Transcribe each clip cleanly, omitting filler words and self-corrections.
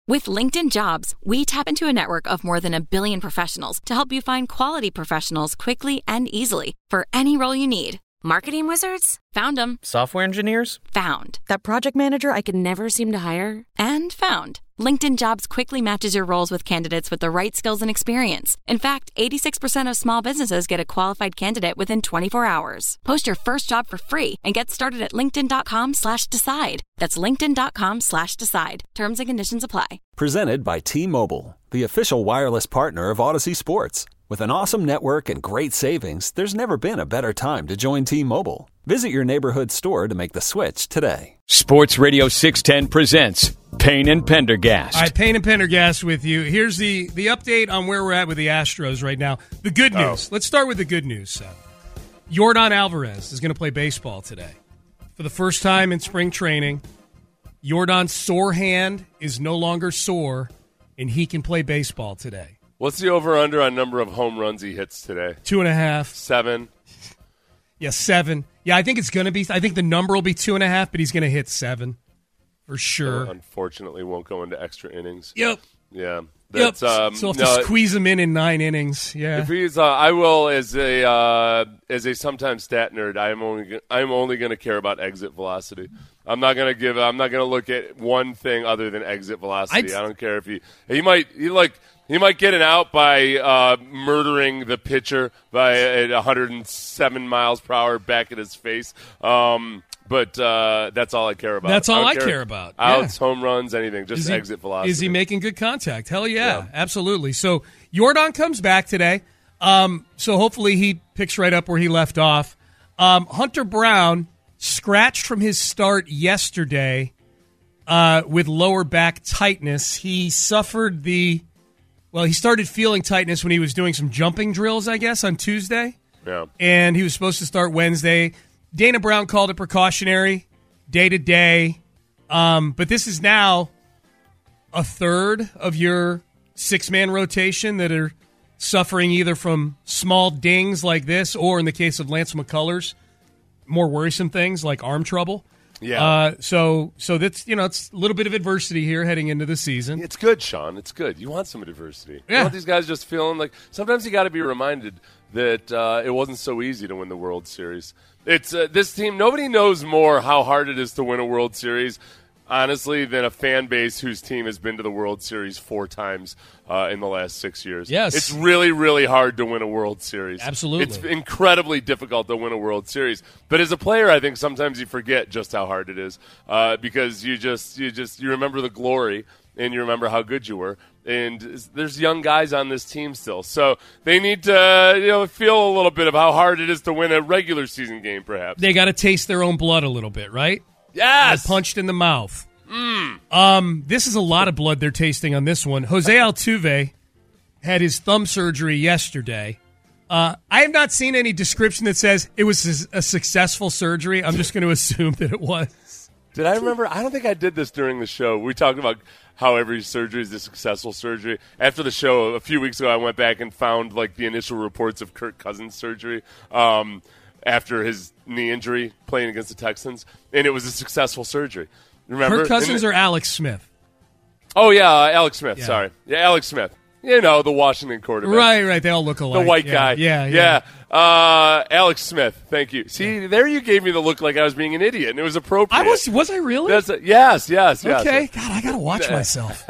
With LinkedIn Jobs, we tap into a network of more than 1 billion professionals to help you find quality professionals quickly and easily for any role you need. Marketing wizards? Found them. Software engineers? Found. That project manager I could never seem to hire? And found. LinkedIn Jobs quickly matches your roles with candidates with the right skills and experience. In fact, 86% of small businesses get a qualified candidate within 24 hours. Post your first job for free and get started at linkedin.com/decide. That's linkedin.com/decide. Terms and conditions apply. Presented by T-Mobile, the official wireless partner of Odyssey Sports. With an awesome network and great savings, there's never been a better time to join T-Mobile. Visit your neighborhood store to make the switch today. Sports Radio 610 presents Payne and Pendergast. All right, Payne and Pendergast with you. Here's the update on where we're at with the Astros right now. The good news. Let's start with the good news, Seth. Yordan Alvarez is going to play baseball today. For the first time in spring training, Yordan's sore hand is no longer sore, and he can play baseball today. What's the over-under on number of home runs he hits today? 2.5. 7. Yeah, 7. Yeah, I think it's going to be. I think the number will be 2.5, but he's going to hit 7 for sure. Unfortunately, won't go into extra innings. Yep. Yeah. Yep. So I'll have to squeeze him in 9 innings. Yeah. If he's, I will as a sometimes stat nerd. I'm only going to care about exit velocity. I'm not going to look at one thing other than exit velocity. I don't care if he might get an out by murdering the pitcher at 107 miles per hour back at his face. But that's all I care about. That's all I care about. Outs, home runs, anything. Just exit velocity. Is he making good contact? Hell yeah, absolutely. So Yordan comes back today. So hopefully he picks right up where he left off. Hunter Brown scratched from his start yesterday with lower back tightness. He suffered he started feeling tightness when he was doing some jumping drills, I guess, on Tuesday. Yeah. And he was supposed to start Wednesday. Dana Brown called it precautionary, day-to-day. But this is now a third of your 6-man rotation that are suffering either from small dings like this or, in the case of Lance McCullers, more worrisome things like arm trouble. Yeah. So that's, it's a little bit of adversity here heading into the season. It's good, Sean. It's good. You want some adversity. Yeah. You want these guys just feeling like sometimes you got to be reminded that it wasn't so easy to win the World Series. It's this team. Nobody knows more how hard it is to win a World Series, honestly, than a fan base whose team has been to the World Series 4 times in the last 6 years. Yes. It's really, really hard to win a World Series. Absolutely. It's incredibly difficult to win a World Series. But as a player, I think sometimes you forget just how hard it is because you remember the glory and you remember how good you were. And there's young guys on this team still. So they need to feel a little bit of how hard it is to win a regular season game, perhaps. They got to taste their own blood a little bit, right? Yes! They're punched in the mouth. This is a lot of blood they're tasting on this one. Jose Altuve had his thumb surgery yesterday. I have not seen any description that says it was a successful surgery. I'm just going to assume that it was. Did I remember? I don't think I did this during the show. We talked about how every surgery is a successful surgery. After the show, a few weeks ago, I went back and found the initial reports of Kirk Cousins' surgery after his knee injury playing against the Texans, and it was a successful surgery. Remember? Kirk Cousins or Alex Smith? Oh, yeah, Alex Smith, yeah. sorry. Yeah, Alex Smith. The Washington quarterback. Right. They all look alike. The white guy. Yeah. Alex Smith, thank you. See, there you gave me the look like I was being an idiot, and it was appropriate. Was I really? Yes. Okay. God, I got to watch myself.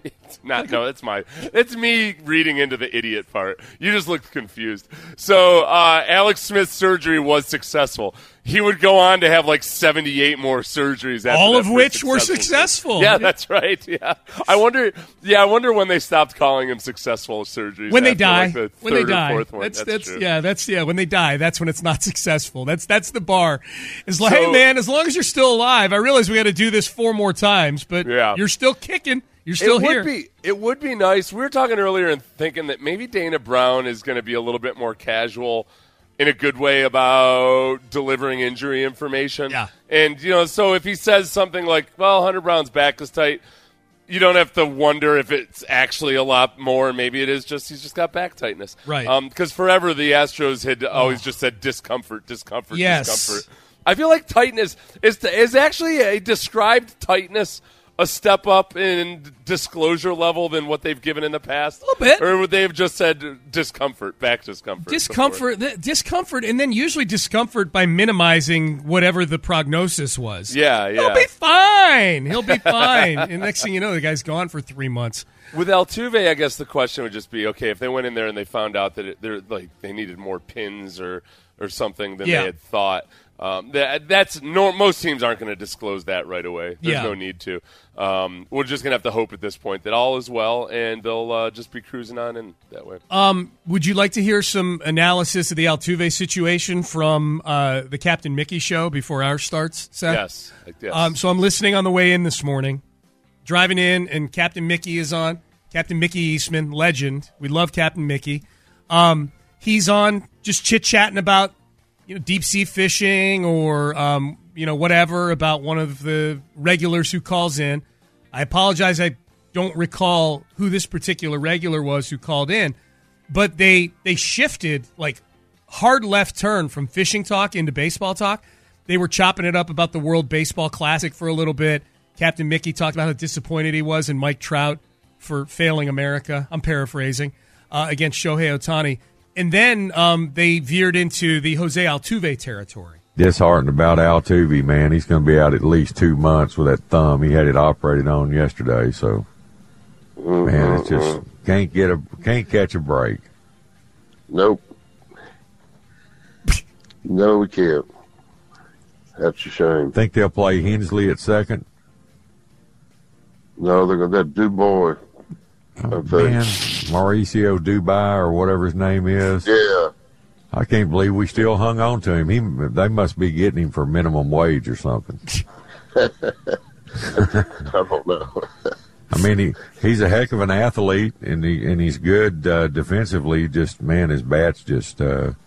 It's me reading into the idiot part. You just looked confused. So Alex Smith's surgery was successful. He would go on to have 78 more surgeries. After all of which were successful. Yeah, that's right. Yeah, I wonder when they stopped calling him successful surgeries. When they die. The when they die. Fourth one. That's true. When they die, that's when it's not successful. That's the bar. It's hey man, as long as you're still alive. I realize we got to do this 4 more times, but you're still kicking. You're still here. It would be nice. We were talking earlier and thinking that maybe Dana Brown is going to be a little bit more casual in a good way about delivering injury information. Yeah. And, so if he says something like, well, Hunter Brown's back is tight, you don't have to wonder if it's actually a lot more. Maybe it is just he's just got back tightness. Right. Because forever the Astros had always just said discomfort. Yes. I feel like tightness is actually a described tightness a step up in disclosure level than what they've given in the past? A little bit. Or would they have just said discomfort, back discomfort? Discomfort, and then usually discomfort by minimizing whatever the prognosis was. Yeah. He'll be fine. And next thing you know, the guy's gone for 3 months. With Altuve, I guess the question would just be, okay, if they went in there and they found out that they needed more pins or something than they had thought. Most teams aren't going to disclose that right away. There's no need to. We're just going to have to hope at this point that all is well, and they'll just be cruising on in that way. Would you like to hear some analysis of the Altuve situation from the Captain Mickey show before ours starts, Seth? Yes. So I'm listening on the way in this morning, driving in, and Captain Mickey is on. Captain Mickey Eastman, legend. We love Captain Mickey. He's on just chit-chatting about deep sea fishing or whatever about one of the regulars who calls in. I apologize, I don't recall who this particular regular was who called in, but they shifted like hard left turn from fishing talk into baseball talk. They were chopping it up about the World Baseball Classic for a little bit. Captain Mickey talked about how disappointed he was in Mike Trout for failing America. I'm paraphrasing against Shohei Ohtani. And then they veered into the Jose Altuve territory. Disheartened about Altuve, man. He's going to be out at least 2 months with that thumb. He had it operated on yesterday, so man, it's just can't catch a break. Nope. No, we can't. That's a shame. Think they'll play Hensley at second? No, they're going to Du Bois. Man, Mauricio Dubai or whatever his name is. Yeah. I can't believe we still hung on to him. They must be getting him for minimum wage or something. I don't know. I mean, he's a heck of an athlete, and he's good defensively. Just, man, his bat's just it's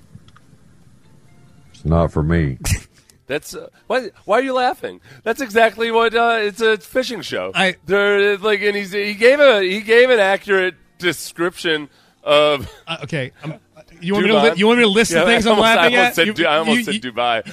not for me. That's why are you laughing? That's exactly what it's a fishing show. And he gave an accurate description of. Okay, you want me to list the things I'm laughing at? I almost said Dubai.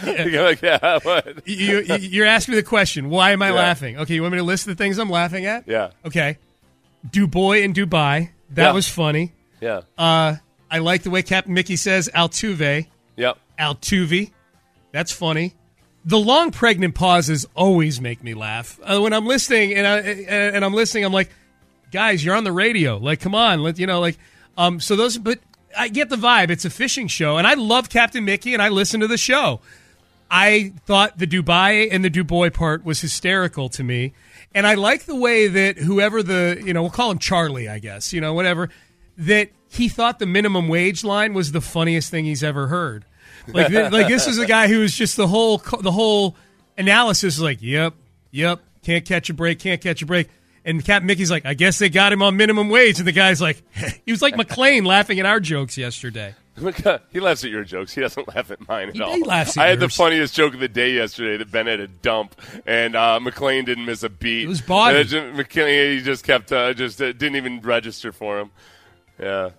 You're asking me the question. Why am I laughing? Okay, you want me to list the things I'm laughing at? Yeah. Okay, Du Bois in Dubai. That was funny. Yeah. I like the way Captain Mickey says Altuve. Yep. Altuve. That's funny. The long pregnant pauses always make me laugh. When I'm listening and I'm listening, I'm like, guys, you're on the radio. Like, come on, so those. But I get the vibe. It's a fishing show, and I love Captain Mickey, and I listen to the show. I thought the Dubai and the Du Bois part was hysterical to me, and I like the way that whoever we'll call him Charlie, I guess, whatever, that he thought the minimum wage line was the funniest thing he's ever heard. Like this is a guy who was just the whole analysis is like, yep, can't catch a break. And Captain Mickey's like, I guess they got him on minimum wage. And the guy's like, he was like McLean laughing at our jokes yesterday. He laughs at your jokes. He doesn't laugh at mine at all. He laughs at I had yours. the funniest joke of the day yesterday that Ben had a dump, and McLean didn't miss a beat. It was body. McLean, he just kept, didn't even register for him. Yeah.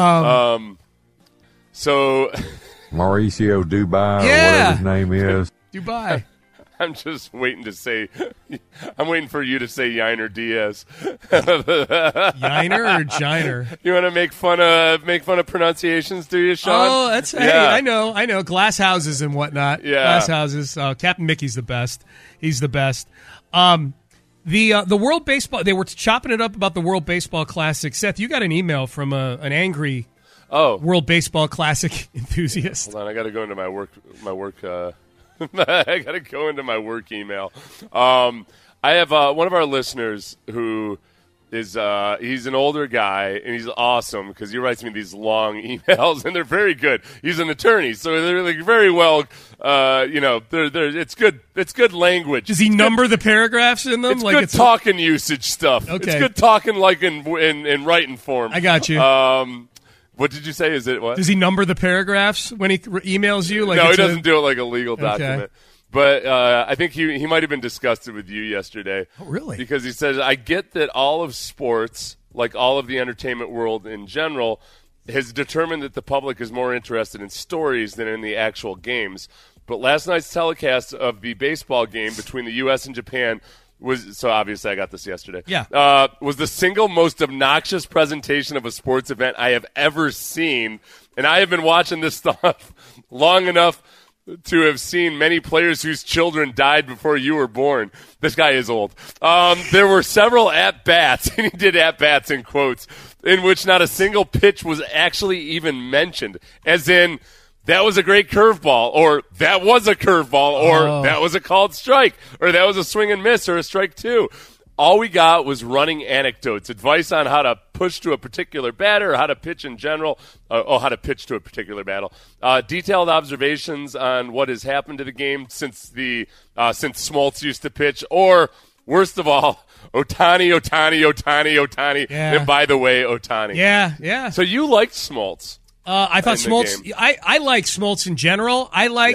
So... Mauricio Dubai or whatever his name is. Dubai. I'm just waiting to say. I'm waiting for you to say Yiner Diaz. Yiner or Jiner? You want to make fun of pronunciations, do you, Sean? Oh, that's hey, I know. Glass houses and whatnot. Yeah, glass houses. Captain Mickey's the best. He's the best. The World Baseball. They were chopping it up about the World Baseball Classic. Seth, you got an email from an angry. World Baseball Classic enthusiast. Hold on, I got to go into my work. I got to go into my work email. I have one of our listeners who is he's an older guy and he's awesome because he writes me these long emails and they're very good. He's an attorney, so they're like very well. It's good. It's good language. Does he number the paragraphs in them? It's good talking usage stuff. Okay. It's good talking like in writing form. I got you. What did you say? Is it what? Does he number the paragraphs when he emails you? No, he doesn't do it like a legal document. Okay. But I think he might have been disgusted with you yesterday. Oh, really? Because he says, I get that all of sports, like all of the entertainment world in general, has determined that the public is more interested in stories than in the actual games. But last night's telecast of the baseball game between the U.S. and Japan so obviously I got this yesterday. Yeah. Was the single most obnoxious presentation of a sports event I have ever seen. And I have been watching this stuff long enough to have seen many players whose children died before you were born. This guy is old. There were several at-bats, and he did at-bats in quotes, in which not a single pitch was actually even mentioned, as in, that was a great curveball, or that was a curveball, or that was a called strike, or that was a swing and miss, or a strike two. All we got was running anecdotes, advice on how to push to a particular batter, or how to pitch in general, how to pitch to a particular battle. Detailed observations on what has happened to the game since Smoltz used to pitch, or worst of all, Ohtani. Yeah. And by the way, Ohtani. Yeah. So you liked Smoltz. I thought Smoltz. I like Smoltz in general.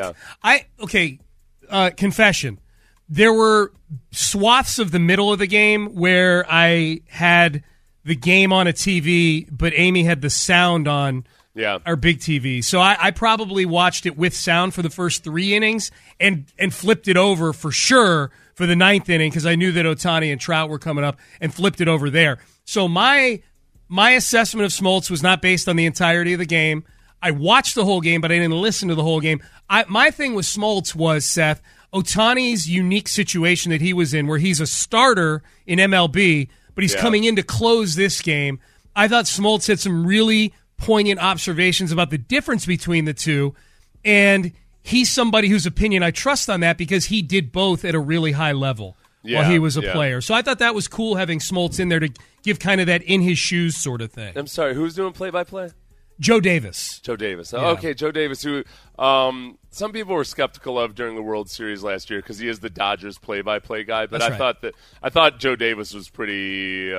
Confession. There were swaths of the middle of the game where I had the game on a TV, but Amy had the sound on our big TV. So I probably watched it with sound for the first 3 innings and flipped it over for sure for the 9th inning because I knew that Ohtani and Trout were coming up and flipped it over there. So my assessment of Smoltz was not based on the entirety of the game. I watched the whole game, but I didn't listen to the whole game. My thing with Smoltz was, Seth, Ohtani's unique situation that he was in where he's a starter in MLB, but he's coming in to close this game. I thought Smoltz had some really poignant observations about the difference between the two, and he's somebody whose opinion I trust on that because he did both at a really high level while he was a player. So I thought that was cool having Smoltz in there to give kind of that in-his-shoes sort of thing. I'm sorry, who's doing play-by-play? Joe Davis. Yeah. Okay, Joe Davis, who some people were skeptical of during the World Series last year because he is the Dodgers play-by-play guy. But I thought Joe Davis was pretty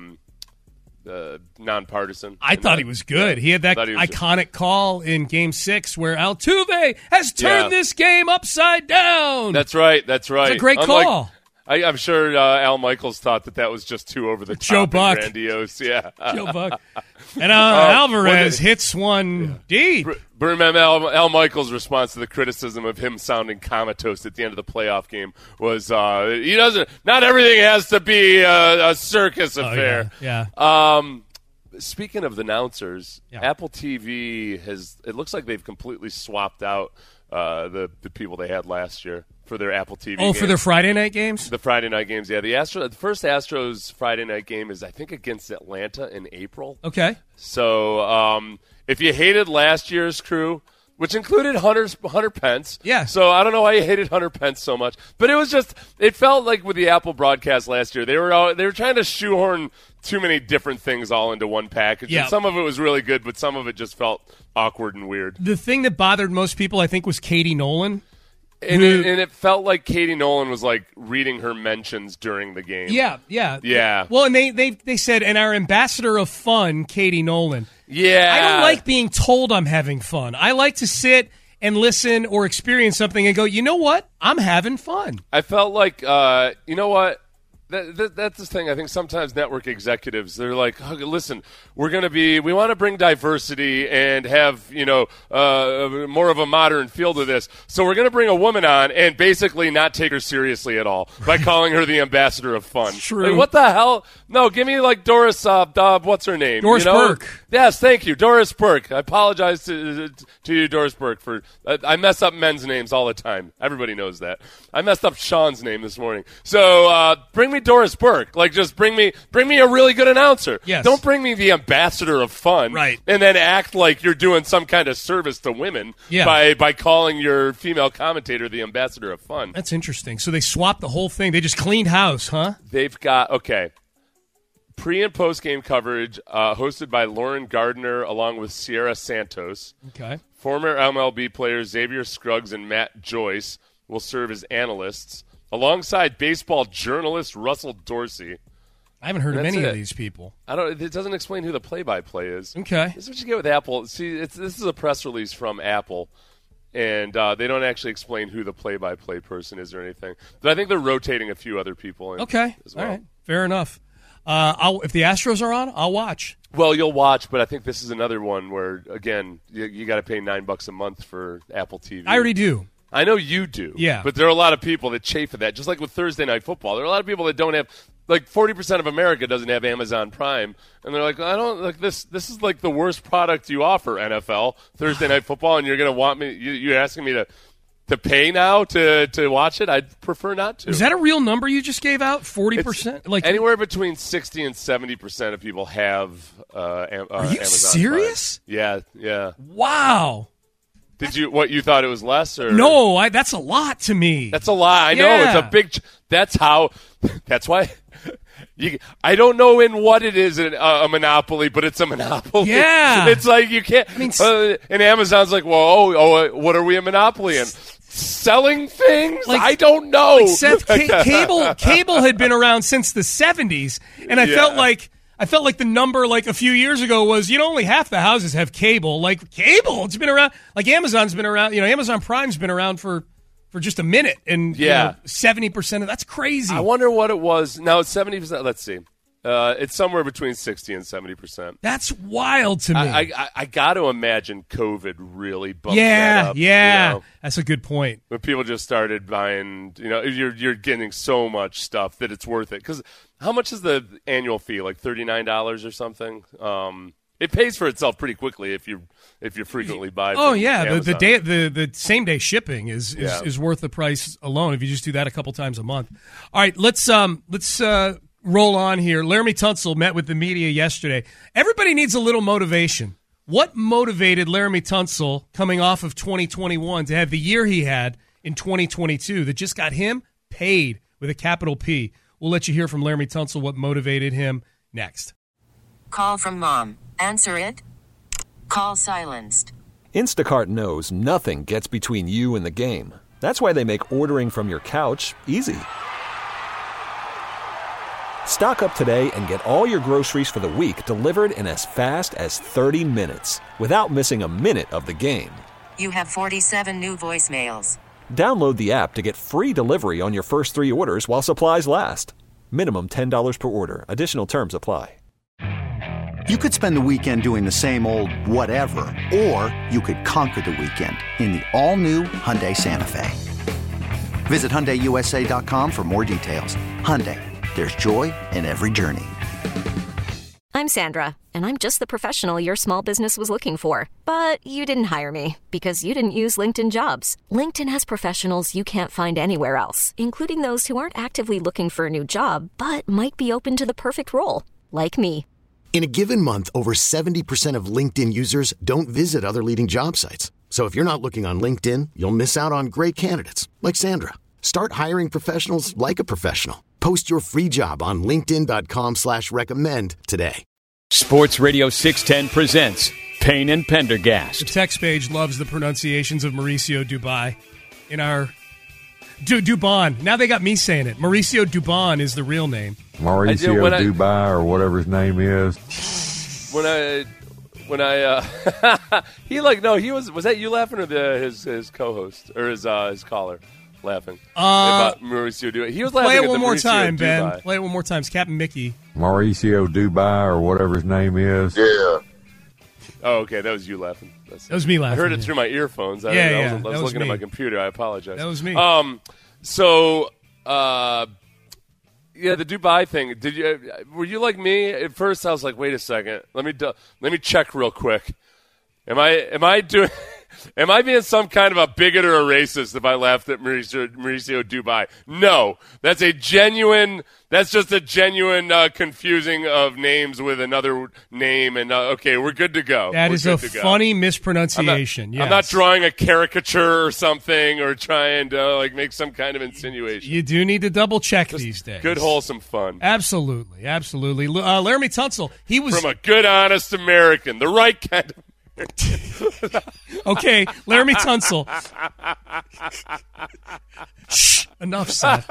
nonpartisan. I thought he was good. He had that iconic call in Game 6 where Altuve has turned this game upside down. That's right. It's a great call. I'm sure Al Michaels thought that was just too over the top. Joe Buck. Grandiose, yeah. Joe Buck. And Alvarez hits one deep. Remember Al Michaels' response to the criticism of him sounding comatose at the end of the playoff game was not everything has to be a circus affair. Yeah. Speaking of the announcers, Apple TV it looks like they've completely swapped out the people they had last year for their Apple TV games. For their Friday night games? The Friday night games, yeah. The first Astros Friday night game is, I think, against Atlanta in April. Okay. So if you hated last year's crew, which included Hunter Pence. Yeah. So I don't know why you hated Hunter Pence so much. But it felt like with the Apple broadcast last year, they were trying to shoehorn too many different things all into one package. Yeah. And some of it was really good, but some of it just felt awkward and weird. The thing that bothered most people, I think, was Katie Nolan. And it felt like Katie Nolan was like reading her mentions during the game. Yeah. Well, and they said, and our ambassador of fun, Katie Nolan. Yeah. I don't like being told I'm having fun. I like to sit and listen or experience something and go, you know what? I'm having fun. I felt like, you know what? That's the thing. I think sometimes network executives, they're like, oh, listen, we want to bring diversity and have, more of a modern feel to this. So we're going to bring a woman on and basically not take her seriously at all by calling her the ambassador of fun. True. Like, what the hell? No, give me like Doris, what's her name? Doris Burke. Yes, thank you. Doris Burke. I apologize to you, Doris Burke, for I mess up men's names all the time. Everybody knows that. I messed up Sean's name this morning. So bring me Doris Burke. Like, just bring me a really good announcer. Yes. Don't bring me the ambassador of fun. Right. And then act like you're doing some kind of service to women by calling your female commentator the ambassador of fun. That's interesting. So they swapped the whole thing. They just cleaned house, huh? They've got, pre- and post-game coverage hosted by Lauren Gardner along with Sierra Santos. Okay. Former MLB players Xavier Scruggs and Matt Joyce will serve as analysts, alongside baseball journalist Russell Dorsey. I haven't heard of any of these people. It doesn't explain who the play-by-play is. Okay. This is what you get with Apple. See, this is a press release from Apple, and they don't actually explain who the play-by-play person is or anything. But I think they're rotating a few other people in as well. All right. Fair enough. If the Astros are on, I'll watch. Well, you'll watch, but I think this is another one where, again, you got to pay $9 a month for Apple TV. I already do. I know you do. Yeah. But there are a lot of people that chafe at that. Just like with Thursday Night Football. There are a lot of people that don't have, like 40% of America doesn't have Amazon Prime. And they're like, I don't, like this is like the worst product you offer, NFL, Thursday Night Football, and you're going to want me, you're asking me to pay now to watch it? I'd prefer not to. Is that a real number you just gave out? 40%? Like anywhere between 60 and 70% of people have Are you Amazon serious? Prime. Yeah. Wow. Did you thought it was less or No, that's a lot to me. That's a lot. I know it's a big. That's why. I don't know in what it is a monopoly, but it's a monopoly. Yeah, it's like you can't. I mean, and Amazon's like, well, what are we a monopoly in? Selling things? Like, I don't know. Like Seth, cable had been around since the 70s, and I felt like the number like a few years ago was, only half the houses have cable. Like cable, it's been around. Like Amazon's been around. Amazon Prime's been around for just a minute, and 70% of that's crazy. I wonder what it was. Now it's 70%. Let's see. It's somewhere between 60 and 70%. That's wild to me. I got to imagine COVID really bumped that up. Yeah, that's a good point. When people just started buying, you're getting so much stuff that it's worth it. Because how much is the annual fee? Like $39 or something? It pays for itself pretty quickly if you frequently buy. Oh yeah, the same day shipping is worth the price alone if you just do that a couple times a month. All right, let's roll on here. Laremy Tunsil met with the media yesterday. Everybody needs a little motivation. What motivated Laremy Tunsil coming off of 2021 to have the year he had in 2022 that just got him paid with a capital P? We'll let you hear from Laremy Tunsil what motivated him next. Call from mom. Answer it. Call silenced. Instacart knows nothing gets between you and the game. That's why they make ordering from your couch easy. Stock up today and get all your groceries for the week delivered in as fast as 30 minutes without missing a minute of the game. You have 47 new voicemails. Download the app to get free delivery on your first 3 orders while supplies last. Minimum $10 per order. Additional terms apply. You could spend the weekend doing the same old whatever, or you could conquer the weekend in the all-new Hyundai Santa Fe. Visit HyundaiUSA.com for more details. Hyundai, there's joy in every journey. I'm Sandra, and I'm just the professional your small business was looking for. But you didn't hire me because you didn't use LinkedIn Jobs. LinkedIn has professionals you can't find anywhere else, including those who aren't actively looking for a new job, but might be open to the perfect role, like me. In a given month, over 70% of LinkedIn users don't visit other leading job sites. So if you're not looking on LinkedIn, you'll miss out on great candidates like Sandra. Start hiring professionals like a professional. Post your free job on linkedin.com/recommend today. Sports Radio 610 presents Payne and Pendergast. The text page loves the pronunciations of Mauricio Dubon in our Dubon. Now they got me saying it. Mauricio Dubon is the real name. Mauricio Dubai or whatever his name is. Was that you laughing or his co-host or his caller laughing about Mauricio Dubai? He was laughing. Play it at one more Mauricio time, Dubai. Ben. Play it one more time. It's Captain Mickey. Mauricio Dubai or whatever his name is. Yeah. Oh, okay. That was you laughing. That was me laughing. I heard it through my earphones. I was looking at my computer. I apologize. That was me. The Dubai thing. Were you like me? At first, I was like, "Wait a second. Let me check real quick. Am I being some kind of a bigot or a racist if I laughed at Mauricio Dubai? No, that's just a genuine confusing of names with another name, and okay, we're good to go. That is a funny mispronunciation. I'm not drawing a caricature or something or trying to make some kind of insinuation. You do need to double check these days. Good, wholesome fun. Absolutely. Laremy Tunsil, he was from a good, honest American, the right kind of. Okay, Laremy Tunsil. Shh, enough, Seth.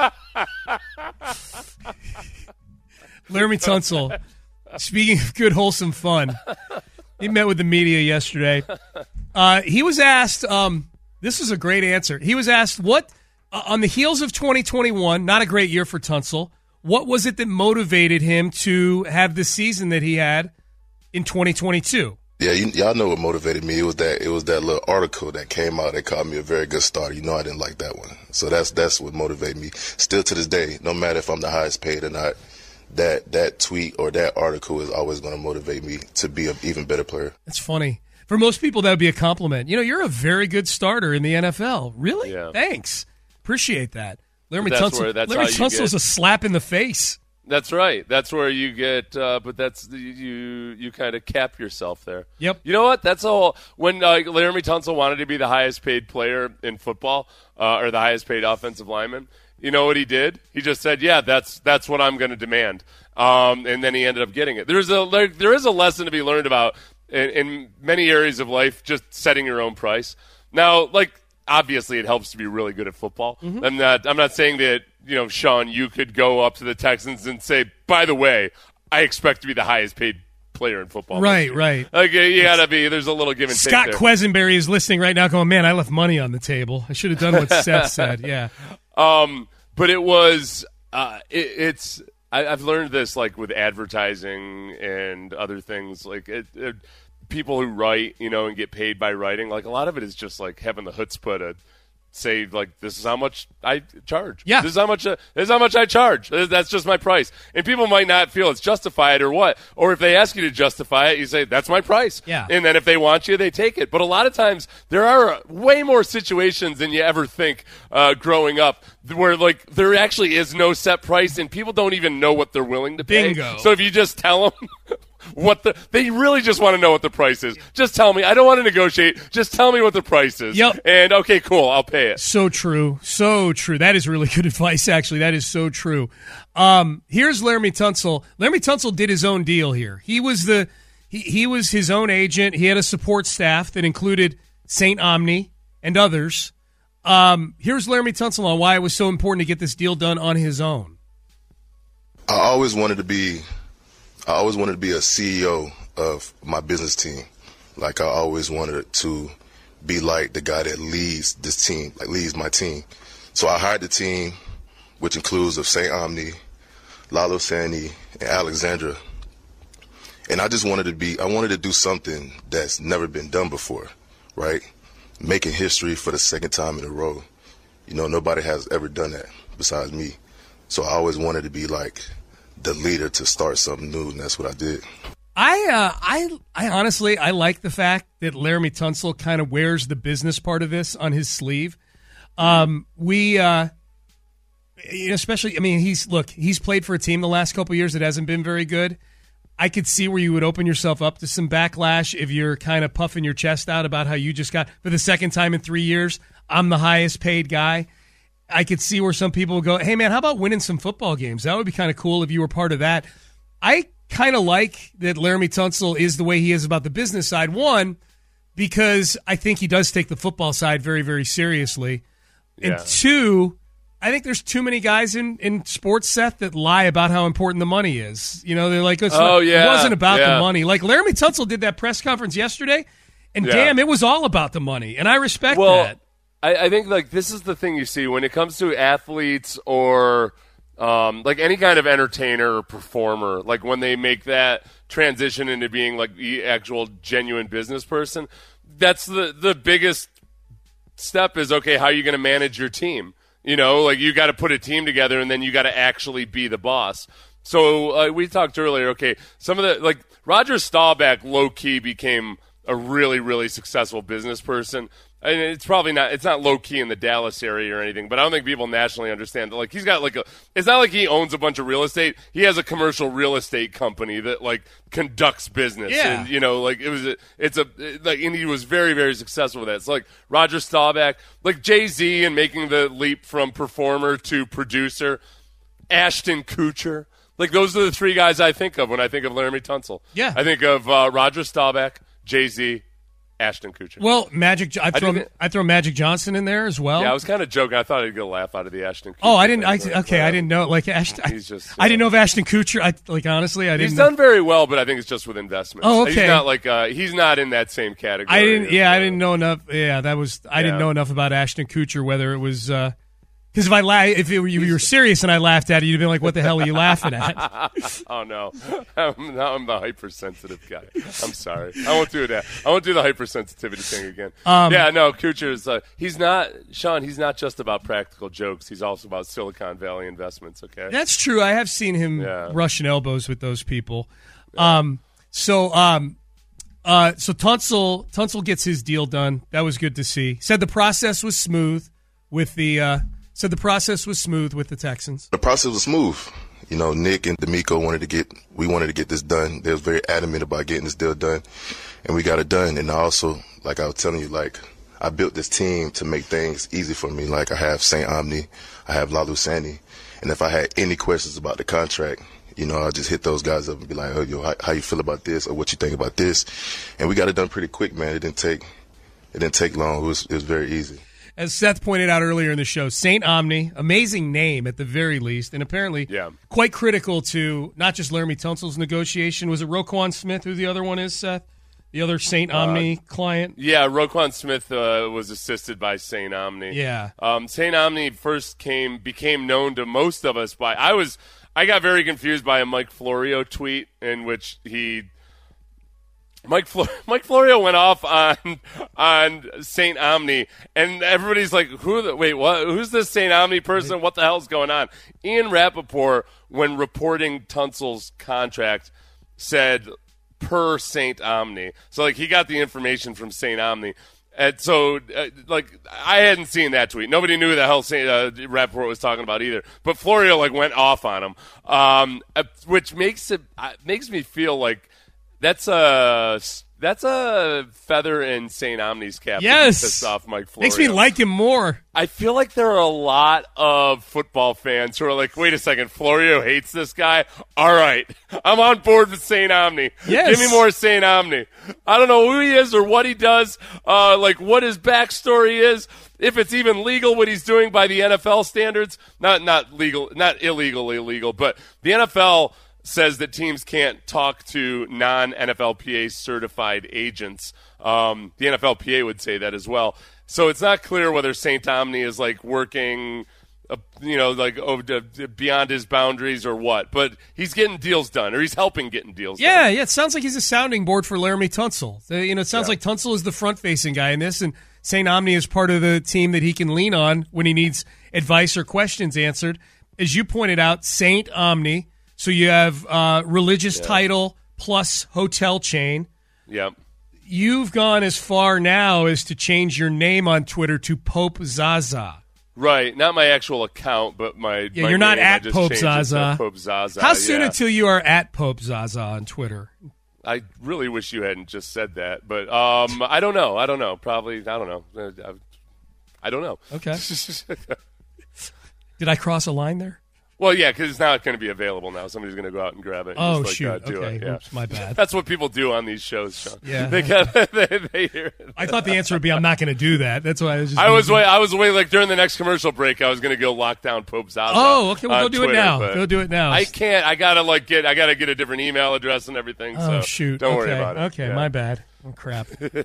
Laremy Tunsil, speaking of good, wholesome fun, he met with the media yesterday. He was asked, this was a great answer. He was asked, what, on the heels of 2021, not a great year for Tunsil, what was it that motivated him to have the season that he had in 2022? Yeah, y'all know what motivated me. It was that little article that came out that called me a very good starter. You know I didn't like that one. So that's what motivated me. Still to this day, no matter if I'm the highest paid or not, that tweet or that article is always going to motivate me to be an even better player. That's funny. For most people, that would be a compliment. You know, you're a very good starter in the NFL. Really? Yeah. Thanks. Appreciate that. Laremy Tunsil is a slap in the face. That's right. That's where you get, but that's you kind of cap yourself there. Yep. You know what? That's all. When Laremy Tunsil wanted to be the highest paid player in football, or the highest paid offensive lineman, you know what he did? He just said, "Yeah, that's what I'm going to demand," and then he ended up getting it. There is a lesson to be learned about in many areas of life, just setting your own price. Now, obviously, it helps to be really good at football. Mm-hmm. I'm not saying that, Sean, you could go up to the Texans and say, by the way, I expect to be the highest paid player in football. Right. You got to be. There's a little give and take there. Scott Quesenberry is listening right now going, man, I left money on the table. I should have done what Seth said. Yeah. But it was I've learned this with advertising and other things people who write, and get paid by writing, a lot of it is just having the chutzpah to say, this is how much I charge. Yeah. This is how much I charge. That's just my price. And people might not feel it's justified or what. Or if they ask you to justify it, you say, that's my price. Yeah. And then if they want you, they take it. But a lot of times there are way more situations than you ever think growing up where there actually is no set price and people don't even know what they're willing to pay. Bingo. So if you just tell them they really just want to know what the price is. Just tell me. I don't want to negotiate. Just tell me what the price is. Yep. And okay, cool. I'll pay it. So true. That is really good advice, actually. That is so true. Here's Laremy Tunsil. Laremy Tunsil did his own deal here. He was his own agent. He had a support staff that included St. Omni and others. Here's Laremy Tunsil on why it was so important to get this deal done on his own. I always wanted to be a CEO of my business team. I always wanted to be like the guy that leads this team, leads my team. So I hired the team, which includes of St. Omni, Lalo Sani, and Alexandra. And I just wanted to do something that's never been done before, right? Making history for the second time in a row. Nobody has ever done that besides me. So I always wanted to be the leader to start something new, and that's what I did. I honestly like the fact that Laremy Tunsil kind of wears the business part of this on his sleeve. Especially, he's played for a team the last couple of years that hasn't been very good. I could see where you would open yourself up to some backlash if you're kind of puffing your chest out about how you just got, for the second time in 3 years, I'm the highest paid guy. I could see where some people would go, hey, man, how about winning some football games? That would be kind of cool if you were part of that. I kind of like that Laremy Tunsil is the way he is about the business side. One, because I think he does take the football side very, very seriously. Yeah. And two, I think there's too many guys in sports, Seth, that lie about how important the money is. They're like, it wasn't about the money. Laremy Tunsil did that press conference yesterday, and damn, it was all about the money. And I respect that. I think this is the thing you see when it comes to athletes or any kind of entertainer or performer, when they make that transition into being the actual genuine business person. That's the biggest step is, okay, how are you going to manage your team? You got to put a team together and then you got to actually be the boss. So we talked earlier, okay, some of the Roger Staubach low key became a really, really successful business person. I mean, it's not low key in the Dallas area or anything, but I don't think people nationally understand that. He's got it's not like he owns a bunch of real estate. He has a commercial real estate company that conducts business. Yeah. And, and he was very, very successful with that. It's Roger Staubach, Jay-Z and making the leap from performer to producer, Ashton Kutcher. Those are the three guys I think of when I think of Laremy Tunsil. Yeah. I think of Roger Staubach, Jay-Z, Ashton Kutcher. Well, I'd throw Magic Johnson in there as well. Yeah, I was kind of joking. I thought I'd get a laugh out of the Ashton Kutcher. Oh, I didn't. I didn't know. Ashton, I didn't know if Ashton Kutcher. Honestly, I didn't. He's done very well, but I think it's just with investments. Oh, okay. He's not in that same category. I didn't know enough. Yeah, I didn't know enough about Ashton Kutcher. Whether it was Because if you were serious and I laughed at it, you'd be like, "What the hell are you laughing at?" Oh no, now I'm the hypersensitive guy. I'm sorry. I won't do that. I won't do the hypersensitivity thing again. Kuchar's. He's not Sean. He's not just about practical jokes. He's also about Silicon Valley investments. Okay, that's true. I have seen him rushing elbows with those people. Yeah. So Tunsil gets his deal done. That was good to see. Said the process was smooth with the. Said the process was smooth with the Texans. The process was smooth. You know, Nick and D'Amico wanted to get this done. They was very adamant about getting this deal done, and we got it done. And also, like I was telling you, like I built this team to make things easy for me. Like I have St. Omni, I have Lalu Sani, and if I had any questions about the contract, you know, I just hit those guys up and be like, "Oh, yo, how you feel about this, or what you think about this?" And we got it done pretty quick, man. It didn't take long. It was very easy. As Seth pointed out earlier in the show, St. Omni, amazing name at the very least, and apparently quite critical to not just Laremy Tunsil's negotiation. Was it Roquan Smith, who the other one is, Seth? The other St. Omni client? Yeah, Roquan Smith was assisted by St. Omni. Yeah. St. Omni first became known to most of us by I got very confused by a Mike Florio tweet in which Mike Florio went off on St. Omni, and everybody's like, who's this St. Omni person? What the hell's going on? Ian Rappaport, when reporting Tunsil's contract, said per St. Omni. So, like, he got the information from St. Omni. And so, I hadn't seen that tweet. Nobody knew who the hell Rappaport was talking about either. But Florio, went off on him, which makes me feel like that's a feather in St. Omni's cap. Yes. To piss off Mike Florio. Makes me like him more. I feel like there are a lot of football fans who are like, wait a second, Florio hates this guy? All right, I'm on board with St. Omni. Yes. Give me more St. Omni. I don't know who he is or what he does, what his backstory is, if it's even legal what he's doing by the NFL standards. Not legal, not illegal, but the NFL says that teams can't talk to non-NFLPA certified agents. The NFLPA would say that as well. So it's not clear whether St. Omni is working, beyond his boundaries or what. But he's getting deals done, or he's helping getting deals done. Yeah, it sounds like he's a sounding board for Laremy Tunsil. It sounds like Tunsil is the front-facing guy in this, and St. Omni is part of the team that he can lean on when he needs advice or questions answered. As you pointed out, St. Omni. So you have religious title plus hotel chain. Yep. You've gone as far now as to change your name on Twitter to Pope Zaza. Right. Not my actual account, but my you're not name, at Pope Zaza. Pope Zaza. How soon until you are at Pope Zaza on Twitter? I really wish you hadn't just said that, but I don't know. Probably, I don't know. I don't know. Okay. Did I cross a line there? Well, yeah, because it's not going to be available now. Somebody's going to go out and grab it. And shoot. Do okay. it. Yeah. Oops, my bad. That's what people do on these shows, Sean. Yeah. They hear it. I thought the answer would be I'm not going to do that. That's why I was just. I was waiting. During the next commercial break, I was going to go lock down Pope Zaza. Oh, okay. Well, go do Twitter, it now. Go do it now. I can't. I gotta get a different email address and everything. Oh, so shoot. Don't worry about it. Okay, yeah. my bad. Oh, crap.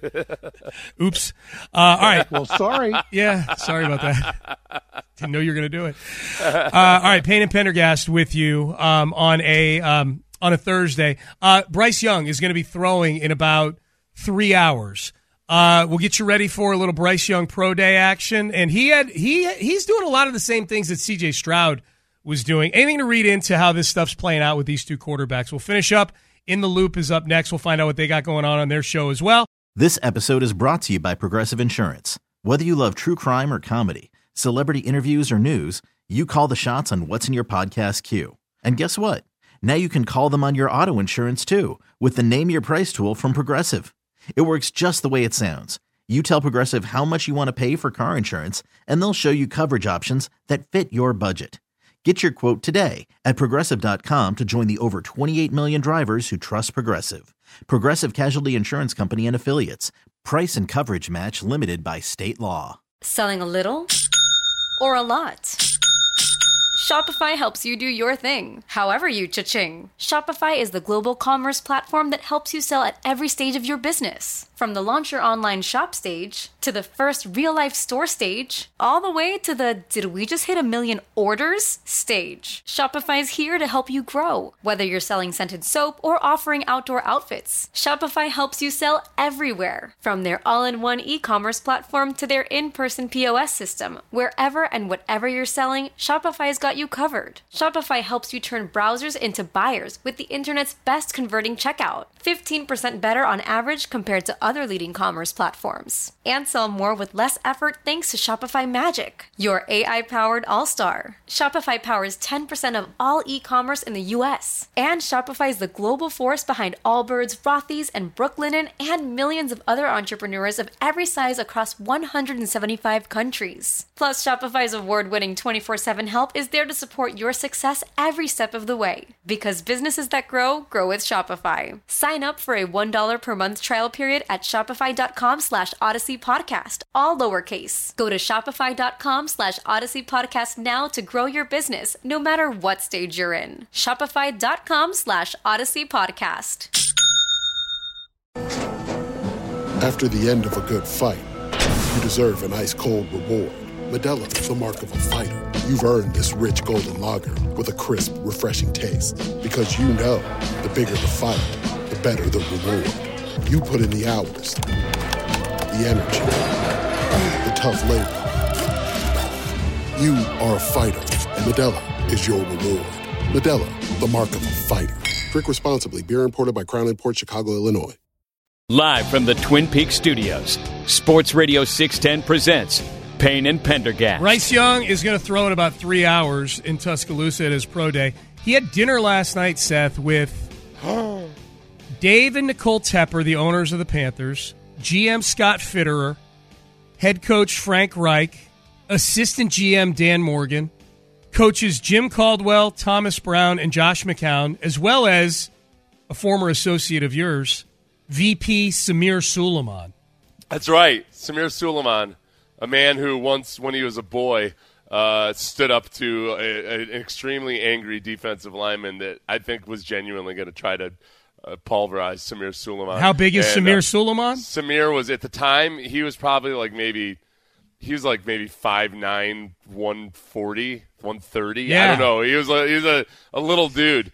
Oops. All right. Well, sorry. Yeah, sorry about that. Didn't know you were going to do it. All right, Payne and Pendergast with you on a Thursday. Bryce Young is going to be throwing in about 3 hours. We'll get you ready for a little Bryce Young Pro Day action, and he's doing a lot of the same things that C.J. Stroud was doing. Anything to read into how this stuff's playing out with these two quarterbacks? We'll finish up. In the Loop is up next. We'll find out what they got going on their show as well. This episode is brought to you by Progressive Insurance. Whether you love true crime or comedy, celebrity interviews or news, you call the shots on what's in your podcast queue. And guess what? Now you can call them on your auto insurance too with the Name Your Price tool from Progressive. It works just the way it sounds. You tell Progressive how much you want to pay for car insurance, and they'll show you coverage options that fit your budget. Get your quote today at Progressive.com to join the over 28 million drivers who trust Progressive. Progressive Casualty Insurance Company and Affiliates. Price and coverage match limited by state law. Selling a little or a lot? Shopify helps you do your thing, however you cha-ching. Shopify is the global commerce platform that helps you sell at every stage of your business. From the launch your online shop stage, to the first real-life store stage, all the way to the did we just hit 1 million orders stage. Shopify is here to help you grow. Whether you're selling scented soap or offering outdoor outfits, Shopify helps you sell everywhere. From their all-in-one e-commerce platform to their in-person POS system, wherever and whatever you're selling, Shopify's got you covered. Shopify helps you turn browsers into buyers with the internet's best converting checkout. 15% better on average compared to other leading commerce platforms. And sell more with less effort thanks to Shopify Magic, your AI-powered all-star. Shopify powers 10% of all e-commerce in the U.S. And Shopify is the global force behind Allbirds, Rothy's, and Brooklinen, and millions of other entrepreneurs of every size across 175 countries. Plus, Shopify's award-winning 24/7 help is there to support your success every step of the way. Because businesses that grow, grow with Shopify. Sign up for a $1 per month trial period at shopify.com/Odyssey Podcast, all lowercase. Go to shopify.com/Odyssey Podcast now to grow your business, no matter what stage you're in. Shopify.com/Odyssey Podcast. After the end of a good fight, you deserve an ice-cold reward. Modelo is the mark of a fighter. You've earned this rich golden lager with a crisp, refreshing taste. Because you know, the bigger the fight, the better the reward. You put in the hours, the energy, the tough labor. You are a fighter, and Modelo is your reward. Modelo, the mark of a fighter. Drink responsibly. Beer imported by Crown Imports, Chicago, Illinois. Live from the Twin Peaks studios, Sports Radio 610 presents Payne and Pendergast. Bryce Young is going to throw in about 3 hours in Tuscaloosa at his pro day. He had dinner last night, Seth, with Dave and Nicole Tepper, the owners of the Panthers, GM Scott Fitterer, head coach Frank Reich, assistant GM Dan Morgan, coaches Jim Caldwell, Thomas Brown, and Josh McCown, as well as a former associate of yours, VP Samir Suleiman. That's right, Samir Suleiman, a man who once, when he was a boy, stood up to an extremely angry defensive lineman that I think was genuinely going to try to pulverize Samir Suleiman. How big is Samir Suleiman? Samir was, at the time, he was probably maybe 5'9", 140, 130. Yeah. I don't know. He was a little dude.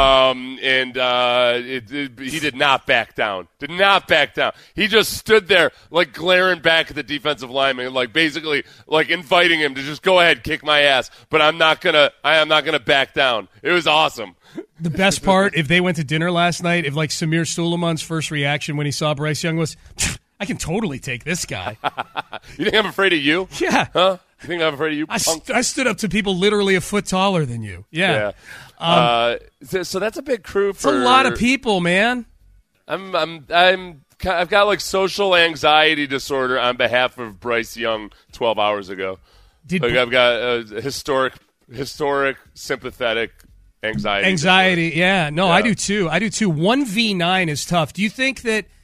He did not back down. Did not back down. He just stood there glaring back at the defensive lineman, basically inviting him to just go ahead, kick my ass, but I am not gonna back down. It was awesome. The best part, if they went to dinner last night, if Samir Suleiman's first reaction when he saw Bryce Young was, I can totally take this guy. You think I'm afraid of you? Yeah. Huh? You think I'm afraid of you? I stood up to people literally a foot taller than you. Yeah. So that's a big crew. It's a lot of people, man. I've got social anxiety disorder on behalf of Bryce Young 12 hours ago. I've got a historic, sympathetic anxiety. Yeah. No, yeah. I do too. 1v9 is tough. Do you think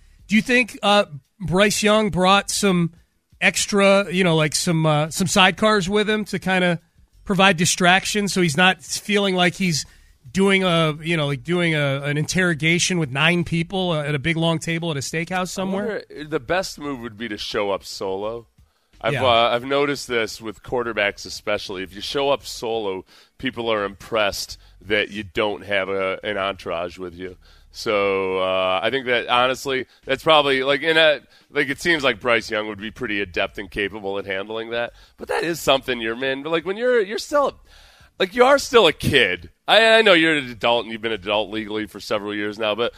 Bryce Young brought some extra, some sidecars with him to kind of provide distraction, so he's not feeling like he's doing an interrogation with 9 people at a big long table at a steakhouse somewhere? The best move would be to show up solo. I've noticed this with quarterbacks especially. If you show up solo, people are impressed that you don't have an entourage with you. So I think that honestly, that's probably it seems like Bryce Young would be pretty adept and capable at handling that. But that is something when you're still you are still a kid. I know you're an adult and you've been an adult legally for several years now, but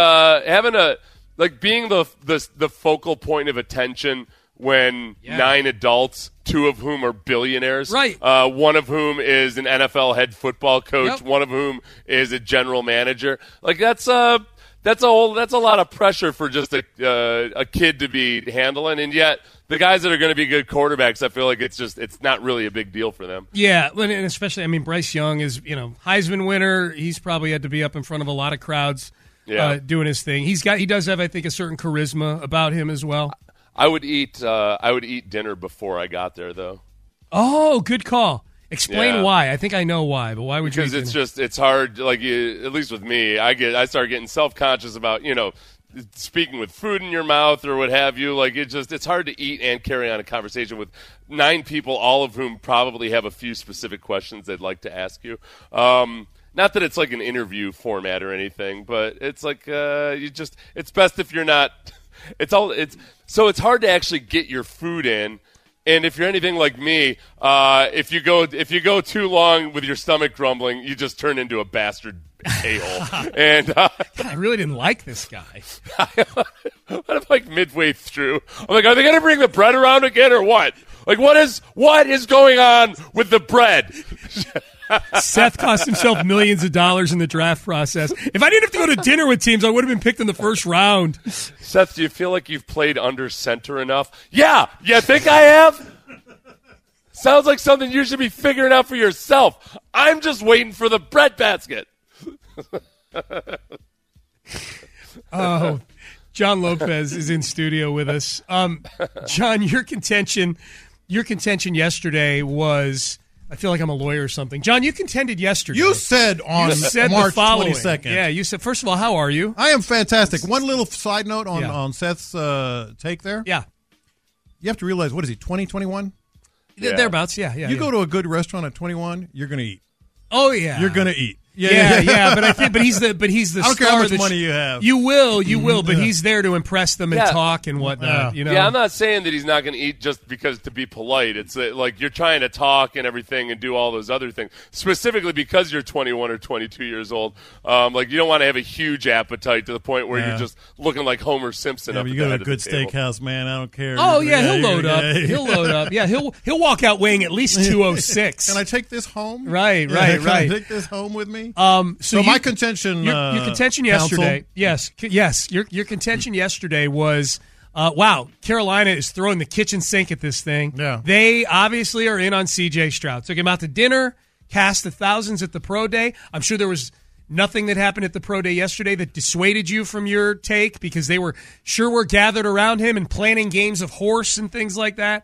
being the focal point of attention when 9 adults, 2 of whom are billionaires, right? One of whom is an NFL head football coach, one of whom is a general manager. That's a lot of pressure for just a kid to be handling, and yet the guys that are going to be good quarterbacks, I feel like it's not really a big deal for them. Yeah, and especially, Bryce Young is Heisman winner. He's probably had to be up in front of a lot of crowds, doing his thing. He does have, I think, a certain charisma about him as well. I would eat dinner before I got there, though. Oh, good call. Explain why. I think I know why, but why would you? Because it's hard. At least with me, I start getting self-conscious about speaking with food in your mouth or what have you. Like it's hard to eat and carry on a conversation with 9 people, all of whom probably have a few specific questions they'd like to ask you. Not that it's like an interview format or anything, but it's like it's best if you're not. So it's hard to actually get your food in. And if you're anything like me, if you go too long with your stomach grumbling, you just turn into a bastard a-hole. And God, I really didn't like this guy. I'm like midway through. I'm like, are they going to bring the bread around again or what? Like, what is going on with the bread? Seth cost himself millions of dollars in the draft process. If I didn't have to go to dinner with teams, I would have been picked in the first round. Seth, do you feel like you've played under center enough? Yeah. You think I have? Sounds like something you should be figuring out for yourself. I'm just waiting for the breadbasket. Oh, John Lopez is in studio with us. John, your contention yesterday was, I feel like I'm a lawyer or something. John, you contended yesterday. You said March 22nd. Yeah, you said, first of all, how are you? I am fantastic. One little side note on Seth's take there. Yeah. You have to realize, what is he, 21? Yeah. Thereabouts, yeah. You go to a good restaurant at 21, you're going to eat. Oh, yeah. You're going to eat. Yeah. But he's the I don't care how much money you have. You will. But he's there to impress them and talk and whatnot. You know. Yeah, I'm not saying that he's not going to eat just because to be polite. It's like you're trying to talk and everything and do all those other things. Specifically because you're 21 or 22 years old, like you don't want to have a huge appetite to the point where you're just looking like Homer Simpson. Yeah, up but at you the go to head a good of the table. steakhouse, man. I don't care. Oh yeah, he'll load up. He'll load up. Yeah, he'll walk out weighing at least 206. Can I take this home? Right. Can I take this home with me? So my contention, your contention yesterday, yes, your contention yesterday was, wow, Carolina is throwing the kitchen sink at this thing. Yeah. They obviously are in on C.J. Stroud. Took him out to dinner, cast the thousands at the pro day. I'm sure there was nothing that happened at the pro day yesterday that dissuaded you from your take because they were gathered around him and planning games of horse and things like that.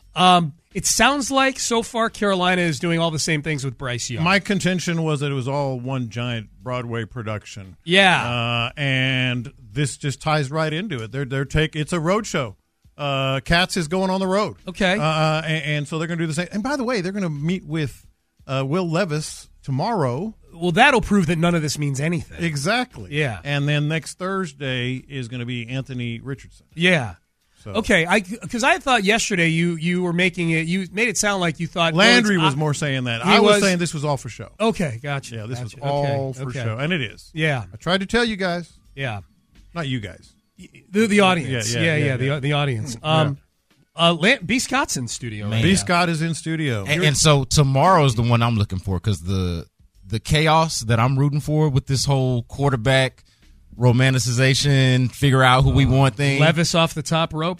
It sounds like so far Carolina is doing all the same things with Bryce Young. My contention was that it was all one giant Broadway production. Yeah. And this just ties right into it. It's a road show. Katz is going on the road. Okay. And so they're going to do the same. And by the way, they're going to meet with Will Levis tomorrow. Well, that'll prove that none of this means anything. Exactly. Yeah. And then next Thursday is going to be Anthony Richardson. Yeah. So. Okay, because I thought yesterday you were making it. You made it sound like you thought Landry was more saying that. I was saying this was all for show. Okay, gotcha. Yeah, this was all for show, and it is. Yeah, I tried to tell you guys. Yeah, not you guys. The audience. The audience. B. Scott's in studio. Right? B. Scott is in studio, and so tomorrow's the one I'm looking for because the chaos that I'm rooting for with this whole quarterback romanticization, figure out who we want thing. Levis off the top rope,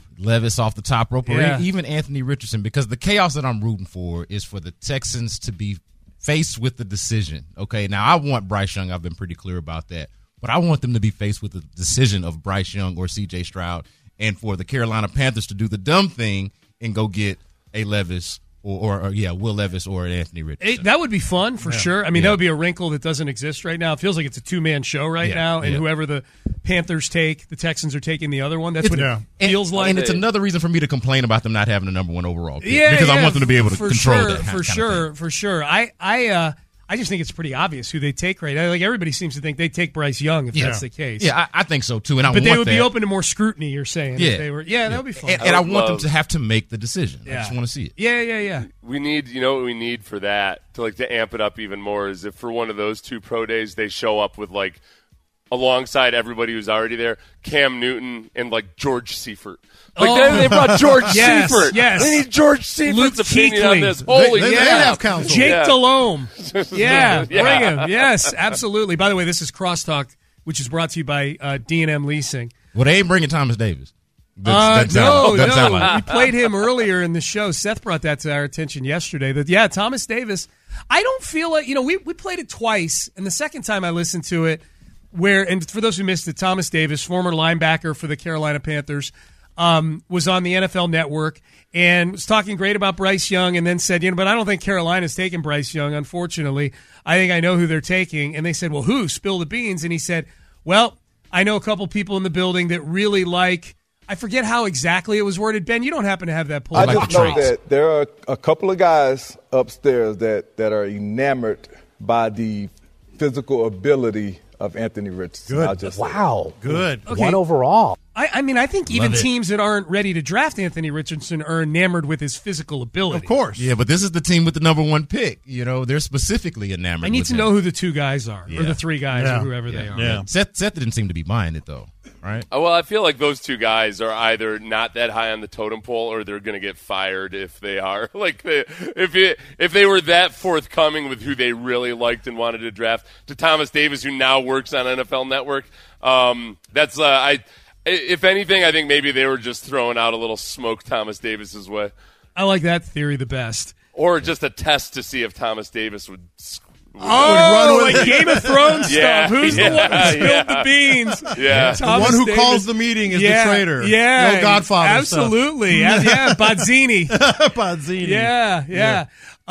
or even Anthony Richardson, because the chaos that I'm rooting for is for the Texans to be faced with the decision. Okay, now I want Bryce Young. I've been pretty clear about that. But I want them to be faced with the decision of Bryce Young or C.J. Stroud, and for the Carolina Panthers to do the dumb thing and go get a Levis or Will Levis or an Anthony Richardson. That would be fun for sure. I mean, that would be a wrinkle that doesn't exist right now. It feels like it's a two-man show now, and whoever the Panthers take, the Texans are taking the other one. That's what it feels like. And it's another reason for me to complain about them not having the number one overall pick, because I want them to be able to control that. For sure. I just think it's pretty obvious who they take right now. Like everybody seems to think they take Bryce Young if that's the case. Yeah, I think so too. And they would be open to more scrutiny. You're saying? If they were. Yeah, that would be fun. And I want them to have to make the decision. I just want to see it. Yeah. We need, what we need for that to amp it up even more is if for one of those two pro days they show up with alongside everybody who's already there, Cam Newton and George Seifert. They brought George Seifert. Yes. They need George Seifert's opinion on this. Holy they have counsel. Jake Delhomme. Yeah, bring him. Yes, absolutely. By the way, this is Crosstalk, which is brought to you by D&M Leasing. Well, they ain't bringing Thomas Davis. No. We played him earlier in the show. Seth brought that to our attention yesterday. That Thomas Davis. I don't feel like we played it twice, and the second time I listened to it, and for those who missed it, Thomas Davis, former linebacker for the Carolina Panthers, was on the NFL Network and was talking great about Bryce Young, and then said, but I don't think Carolina's taking Bryce Young. Unfortunately, I think I know who they're taking. And they said, well, who? Spill the beans. And he said, well, I know a couple people in the building that really like, I forget how exactly it was worded. Ben, you don't happen to have that pulled I up. just know that there are a couple of guys upstairs that are enamored by the physical ability of Anthony Richardson. Good. Good. Okay. 1 overall. I mean, I think even teams that aren't ready to draft Anthony Richardson are enamored with his physical ability. Of course. Yeah, but this is the team with the number 1 pick. You know, they're specifically enamored. I need with to him. know who the 2 guys are, or the 3 guys, Yeah. or whoever they are. Yeah. Seth didn't seem to be buying it, though, right? Well, I feel like those 2 guys are either not that high on the totem pole, or they're going to get fired if they are. Like, if they were that forthcoming with who they really liked and wanted to draft, to Thomas Davis, who now works on NFL Network, that's if anything, I think maybe they were just throwing out a little smoke Thomas Davis's way. I like that theory the best. Or just a test to see if Thomas Davis would run with like Game of Thrones Yeah, stuff. Who's the one who spilled the beans? Yeah. The one who calls the meeting is the traitor. Yeah. No Godfather Absolutely. stuff. Yeah, Bodzini. Bodzini. Yeah.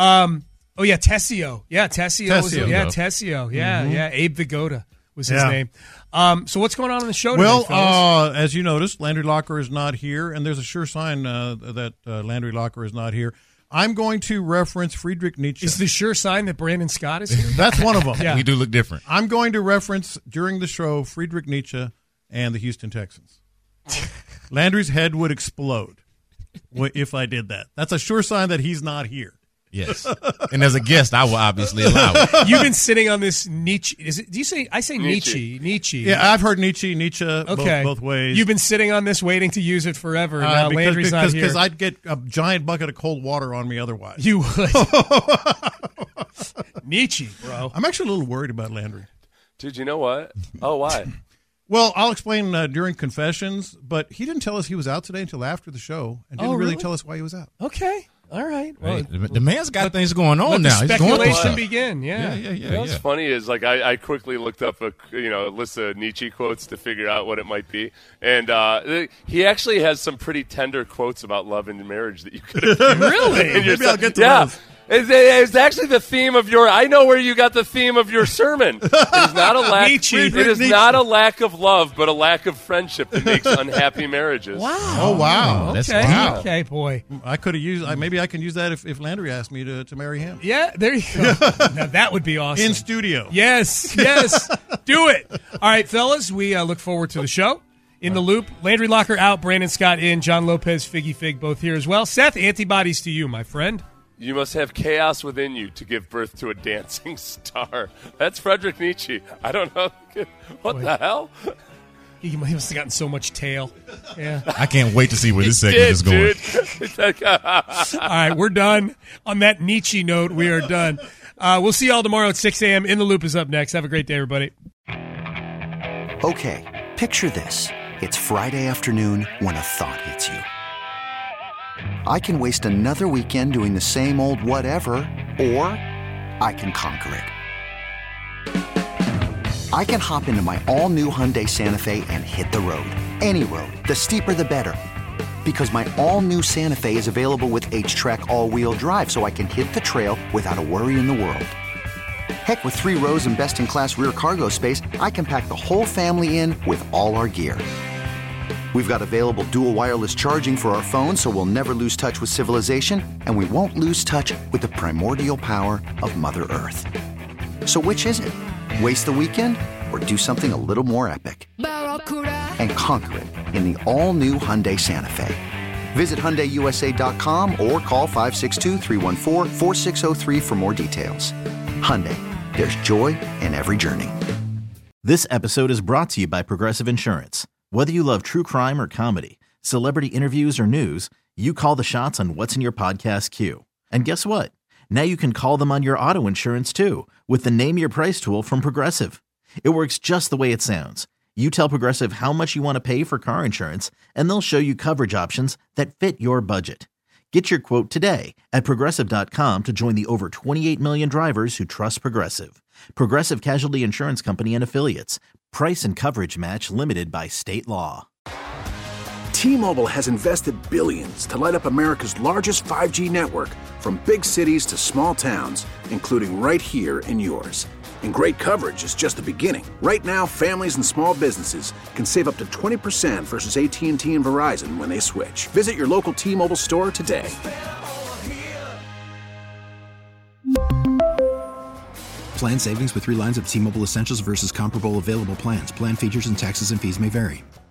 Tessio. Yeah, Tessio. Tessio. Yeah. Abe Vigoda was his Yeah. name. So what's going on in the show today, Well, fellas? as you noticed, Landry Locker is not here, and there's a sure sign that Landry Locker is not here. I'm going to reference Friedrich Nietzsche. Is the sure sign that Brandon Scott is here? That's one of them. Yeah. We do look different. I'm going to reference, during the show, Friedrich Nietzsche and the Houston Texans. Landry's head would explode if I did that. That's a sure sign that he's not here. Yes. And as a guest, I will obviously allow it. You've been sitting on this Nietzsche. Do you say? I say Nietzsche. Yeah, I've heard Nietzsche, Okay. both ways. You've been sitting on this waiting to use it forever. And now Landry's not here. Because I'd get a giant bucket of cold water on me otherwise. You would. Nietzsche, bro. I'm actually a little worried about Landry. Dude, you know what? Oh, why? Well, I'll explain during confessions, but he didn't tell us he was out today until after the show and didn't really tell us why he was out. Okay. All right. Well, The man's got things going on now. Let the He's going through speculation stuff. begin. Yeah. What's funny is, like, I quickly looked up a list of Nietzsche quotes to figure out what it might be, and he actually has some pretty tender quotes about love and marriage that you could have Really? Maybe I'll get to those. It's actually the theme of your. I know where you got the theme of your sermon. It is not a lack. It is not a lack of love, but a lack of friendship that makes unhappy marriages. Wow. Oh, wow. That's Okay. wow. Okay, boy. I could have used. Maybe I can use that if Landry asked me to marry him. Yeah, there you go. Now that would be awesome. In studio. Yes. Do it. All right, fellas, we look forward to the show. In the loop, Landry Locker out, Brandon Scott in, John Lopez, Figgy Fig both here as well. Seth, antibodies to you, my friend. You must have chaos within you to give birth to a dancing star. That's Friedrich Nietzsche. I don't know. What the hell? He must have gotten so much tail. Yeah. I can't wait to see where this segment is going. All right, we're done. On that Nietzsche note, we are done. We'll see you all tomorrow at 6 a.m. In the Loop is up next. Have a great day, everybody. Okay, picture this. It's Friday afternoon when a thought hits you. I can waste another weekend doing the same old whatever, or I can conquer it. I can hop into my all-new Hyundai Santa Fe and hit the road. Any road. The steeper, the better. Because my all-new Santa Fe is available with H-Track all-wheel drive, so I can hit the trail without a worry in the world. Heck, with 3 rows and best-in-class rear cargo space, I can pack the whole family in with all our gear. We've got available dual wireless charging for our phones, so we'll never lose touch with civilization, and we won't lose touch with the primordial power of Mother Earth. So which is it? Waste the weekend or do something a little more epic? And conquer it in the all-new Hyundai Santa Fe. Visit HyundaiUSA.com or call 562-314-4603 for more details. Hyundai, there's joy in every journey. This episode is brought to you by Progressive Insurance. Whether you love true crime or comedy, celebrity interviews or news, you call the shots on what's in your podcast queue. And guess what? Now you can call them on your auto insurance too with the Name Your Price tool from Progressive. It works just the way it sounds. You tell Progressive how much you want to pay for car insurance, and they'll show you coverage options that fit your budget. Get your quote today at Progressive.com to join the over 28 million drivers who trust Progressive. Progressive Casualty Insurance Company and Affiliates. Price and coverage match limited by state law. T-Mobile has invested billions to light up America's largest 5G network, from big cities to small towns, including right here in yours. And great coverage is just the beginning. Right now, families and small businesses can save up to 20% versus AT&T and Verizon when they switch. Visit your local T-Mobile store today. Plan savings with 3 lines of T-Mobile Essentials versus comparable available plans. Plan features and taxes and fees may vary.